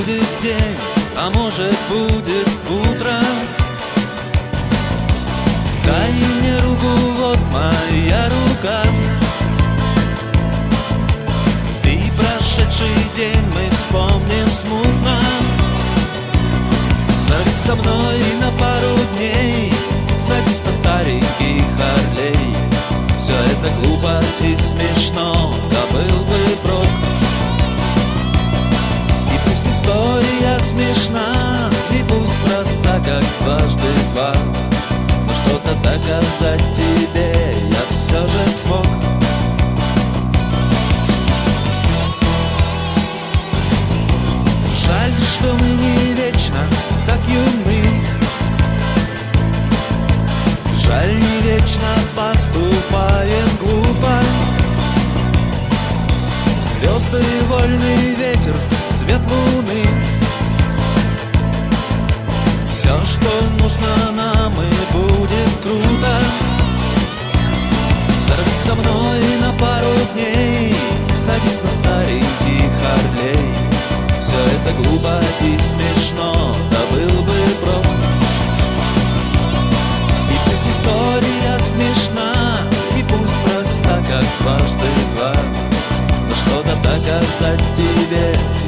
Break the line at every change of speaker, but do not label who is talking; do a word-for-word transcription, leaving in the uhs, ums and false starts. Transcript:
будет день, а может будет утро. Дай мне руку, вот моя рука. И прошедший день мы вспомним смутно. Садись со мной на пару дней, садись на старенький Харлей. Все это глупо и смешно, да был бы прок. И пусть история смешна, и пусть проста, как дважды два, но что-то доказать тебе я все же смог. Жаль, что мы не вечно так юны. Жаль, не вечно поступаем глупо. Звезды, вольный ветер, свет луны, все, что нужно нам, и будет круто. Сорвись со мной на пару дней, садись на старенький Харлей. Все это глупо и смешно, да был бы прок. И пусть история смешна, и пусть проста, как дважды два, но что-то доказать тебе